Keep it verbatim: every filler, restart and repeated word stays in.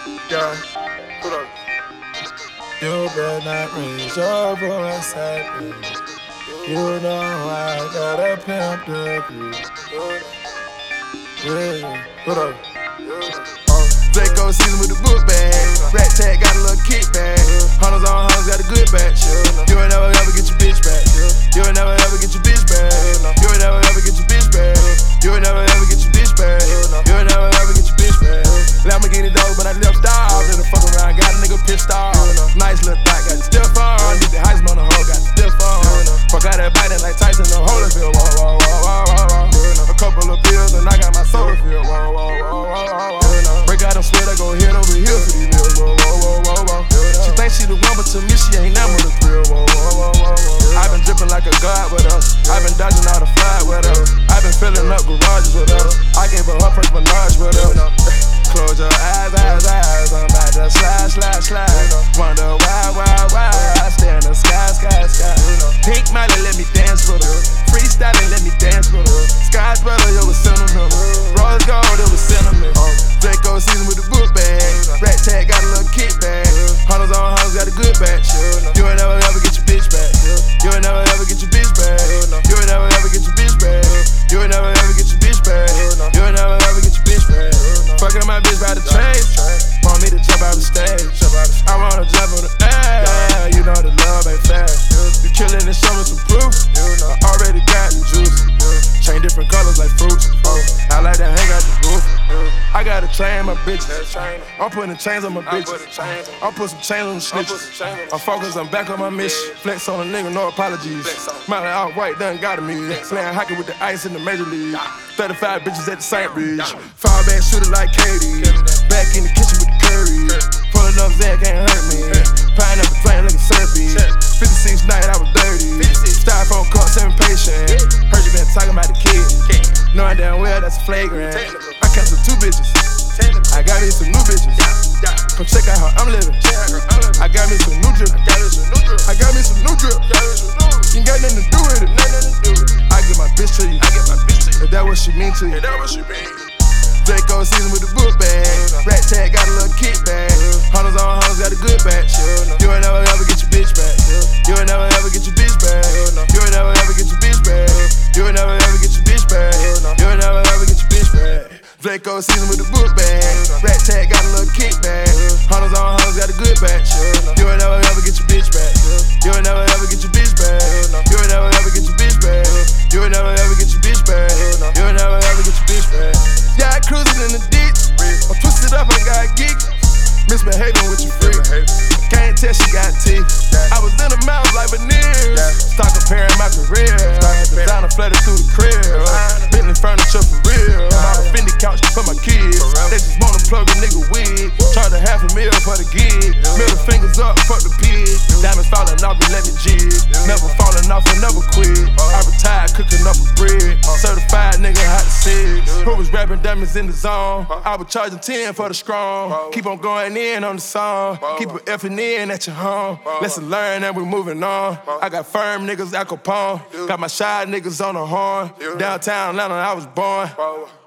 Yeah, hold up. You better not raise your voice at me. You know I got a pimp the crew. Yeah, hold up. Uh, Draco season with the book bag. Rat tag got a little kickback. Hunters on hunters got a good batch. You ain't never ever get your bitch back. You ain't never ever get your bitch back. You ain't never ever get your bitch back. You ain't never ever get your bitch back. You ain't never ever get your bitch back. Lamborghini dog, but I left off. Then the fuck around, got a nigga pissed off. Nice little thought, got the stiff on. Did the Heisman on the hoe, got the stiff on. Fuck out that biting like Tyson on Holyfield. Whoa, whoa, whoa, whoa, whoa. A couple of pills and I got my soda filled. Whoa, whoa, whoa, whoa, whoa. Break out them sweat, I go head over here for these meals. Whoa, whoa, whoa, whoa, whoa. She thinks she the one, but to me she ain't never the thrill. Whoa, whoa, whoa, whoa. I been dripping like a god with us. I been dodging all the fly with us. I been filling up garages with us. I gave her her first menage with us. Close your eyes, eyes, eyes. I'm about to slide, slide, slide. Wonder why, why, why. I stay in the sky, sky, sky. Pink Miley, let me dance with her. Freestyling, let me dance with her. Sky's brother, it was sentimental. Rose gold, it was sentiment. Draco season with the book bag. Rat tag got a little kickback. Hunters on hunters got a good batch. You ain't never ever get your bitch back. You ain't never ever get your bitch back. You ain't never ever get your bitch back. You ain't never ever get your bitch back. You ain't never ever get your bitch back. Fucking my bitch by the train. Want me to jump out the stage. I wanna jump on the air. You know the love ain't fair. You killin' and show me some proof. I already got the juice. Chain different colors like fruits. I like to hang out the roof. I gotta train my bitches. I'm putting chains on my bitches. I'll put some chains on the snitches. I'm focused, I'm back on my mission. Flex on a nigga, no apologies. Miley out white, done got me. Playing hockey with the ice in the major league. thirty-five bitches at the Saint Bridge. Fall back shooter like Katie. Back in the kitchen with the curry. Pulling up Zach can't hurt me. Pineapple drain like a surfy. fifty-six night, I was dirty. Styrofoam cups, impatient. Heard you been talking about the kid. Knowing damn well that's flagrant. I canceled two bitches. I got me some new bitches. Come check out how I'm living. I got me some new drip. I got me some new drip. You ain't got nothing to do with it. I give my bitch to you. If that what she mean to you. Draco season with the book bag. Rat tag got a little kickback. Hunters on hunters got a good batch. You ain't never ever get your bitch back. You ain't never ever get your bitch back. You ain't never ever get your bitch back. You ain't never ever get your bitch back. You ain't never ever get your bitch back. Draco season with the book bag. Rat tag got a little kickback. Hunters on hunters got a good batch. You ain't never ever get your bitch back. You ain't never ever get your bitch back. You ain't never ever get your bitch back. You ain't never ever get your bitch back. You ain't never ever get your bitch back. Yeah, I cruising in the ditch. I'm twisted up, I got geek. Misbehaving with your freak. Can't tell she got teeth. I was in the mouth like veneers. Start comparing my career. Designer flooded through the crib. Bentley furniture for real. My Fendi couch for my kids. They just wanna plug a nigga wig. Charge a half a meal for the gig. Middle fingers up, fuck the pig. Diamonds falling off, but let me jig. Never falling off and never quit. I retired cooking up a bread. Certified nigga hot six. Who was rapping diamonds in the zone? I was charging ten for the strong. Keep on going in on the song. Keep it effing in at your home. Lesson learned and we moving on. I got firm niggas at Capone. Got my shy niggas on the horn. Downtown Atlanta, I was born.